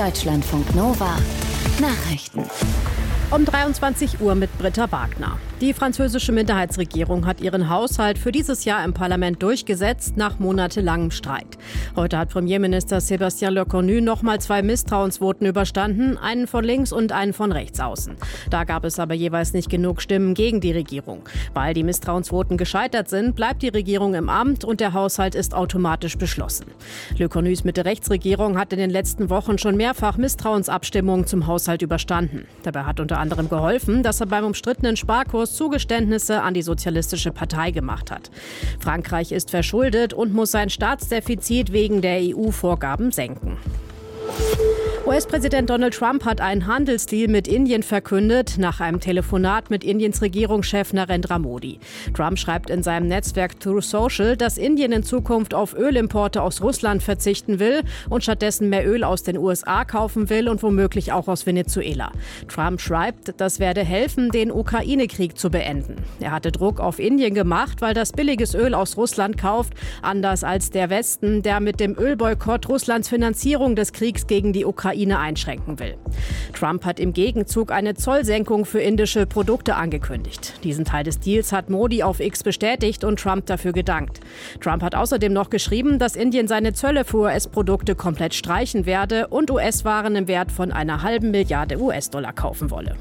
Deutschlandfunk Nova Nachrichten. Um 23 Uhr mit Britta Wagner. Die französische Minderheitsregierung hat ihren Haushalt für dieses Jahr im Parlament durchgesetzt, nach monatelangem Streit. Heute hat Premierminister Sébastien Lecornu nochmal 2 Misstrauensvoten überstanden, einen von links und einen von rechts außen. Da gab es aber jeweils nicht genug Stimmen gegen die Regierung. Weil die Misstrauensvoten gescheitert sind, bleibt die Regierung im Amt und der Haushalt ist automatisch beschlossen. Lecornus Mitte-Rechts-Regierung hat in den letzten Wochen schon mehrfach Misstrauensabstimmungen zum Haushalt überstanden. Dabei hat unter anderem geholfen, dass er beim umstrittenen Sparkurs Zugeständnisse an die Sozialistische Partei gemacht hat. Frankreich ist verschuldet und muss sein Staatsdefizit wegen der EU-Vorgaben senken. US-Präsident Donald Trump hat einen Handelsdeal mit Indien verkündet, nach einem Telefonat mit Indiens Regierungschef Narendra Modi. Trump schreibt in seinem Netzwerk Truth Social, dass Indien in Zukunft auf Ölimporte aus Russland verzichten will und stattdessen mehr Öl aus den USA kaufen will und womöglich auch aus Venezuela. Trump schreibt, das werde helfen, den Ukraine-Krieg zu beenden. Er hatte Druck auf Indien gemacht, weil das billiges Öl aus Russland kauft, anders als der Westen, der mit dem Ölboykott Russlands Finanzierung des Kriegs gegen die Ukraine einschränken will. Trump hat im Gegenzug eine Zollsenkung für indische Produkte angekündigt. Diesen Teil des Deals hat Modi auf X bestätigt und Trump dafür gedankt. Trump hat außerdem noch geschrieben, dass Indien seine Zölle für US-Produkte komplett streichen werde und US-Waren im Wert von einer halben Milliarde US-Dollar kaufen wolle.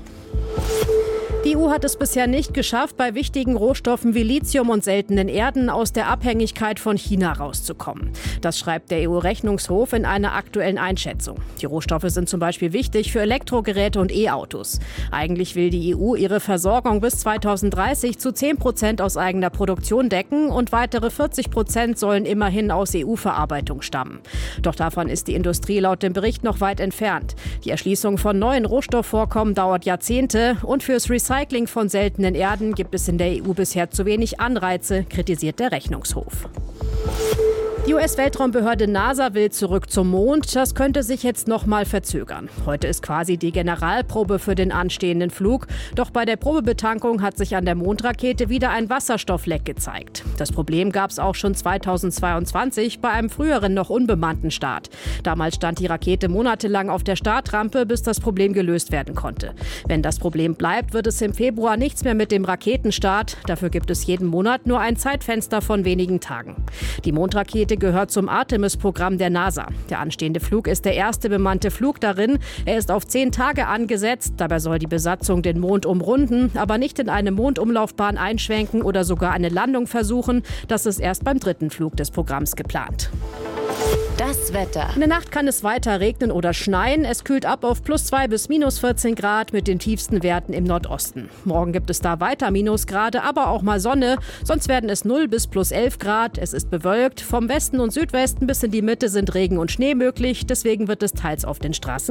Die EU hat es bisher nicht geschafft, bei wichtigen Rohstoffen wie Lithium und seltenen Erden aus der Abhängigkeit von China rauszukommen. Das schreibt der EU-Rechnungshof in einer aktuellen Einschätzung. Die Rohstoffe sind zum Beispiel wichtig für Elektrogeräte und E-Autos. Eigentlich will die EU ihre Versorgung bis 2030 zu 10% aus eigener Produktion decken und weitere 40% sollen immerhin aus EU-Verarbeitung stammen. Doch davon ist die Industrie laut dem Bericht noch weit entfernt. Die Erschließung von neuen Rohstoffvorkommen dauert Jahrzehnte und fürs Recycling von seltenen Erden gibt es in der EU bisher zu wenig Anreize, kritisiert der Rechnungshof. Die US-Weltraumbehörde NASA will zurück zum Mond. Das könnte sich jetzt noch mal verzögern. Heute ist quasi die Generalprobe für den anstehenden Flug. Doch bei der Probebetankung hat sich an der Mondrakete wieder ein Wasserstoffleck gezeigt. Das Problem gab es auch schon 2022 bei einem früheren noch unbemannten Start. Damals stand die Rakete monatelang auf der Startrampe, bis das Problem gelöst werden konnte. Wenn das Problem bleibt, wird es im Februar nichts mehr mit dem Raketenstart. Dafür gibt es jeden Monat nur ein Zeitfenster von wenigen Tagen. Die Mondrakete gehört zum Artemis-Programm der NASA. Der anstehende Flug ist der erste bemannte Flug darin. Er ist auf 10 Tage angesetzt. Dabei soll die Besatzung den Mond umrunden, aber nicht in eine Mondumlaufbahn einschwenken oder sogar eine Landung versuchen. Das ist erst beim 3. Flug des Programms geplant. Das Wetter. In der Nacht kann es weiter regnen oder schneien. Es kühlt ab auf +2 bis -14 Grad mit den tiefsten Werten im Nordosten. Morgen gibt es da weiter Minusgrade, aber auch mal Sonne. Sonst werden es 0 bis +11 Grad. Es ist bewölkt. Vom Westen und Südwesten bis in die Mitte sind Regen und Schnee möglich. Deswegen wird es teils auf den Straßen